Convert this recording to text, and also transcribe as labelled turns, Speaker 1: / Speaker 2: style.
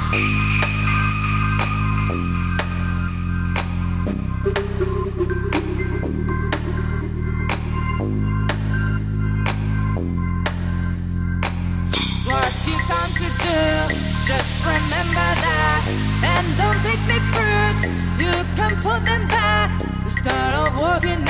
Speaker 1: What you come to do, just remember that. And don't pick me fruit, you can put them back. You start off walking